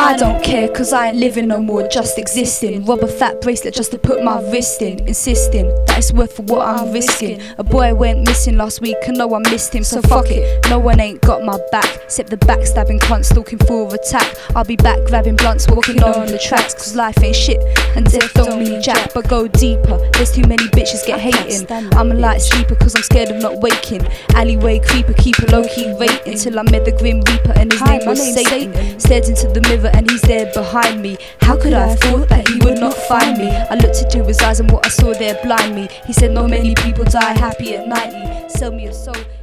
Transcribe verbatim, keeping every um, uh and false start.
I don't care, cause I ain't living no more, just existing. Rob a fat bracelet just to put my wrist in, insisting that it's worth for what I'm risking. A boy went missing last week and no one missed him, so fuck it, no one ain't got my back except the backstabbing cunt stalking for attack. I'll be back grabbing blunts, walking on the tracks, cause life ain't shit and death don't mean jack. But go deeper, there's too many bitches get hating. I'm a light sleeper cause I'm scared of not waking. Alleyway creeper, keep a low-key rating till I met the grim reaper and his name was Satan. Stared into the mirror and he's there behind me. How could I have thought that he would not find me? I looked into his eyes and what I saw there blind me. He said not many people die happy at ninety. Sell me a soul.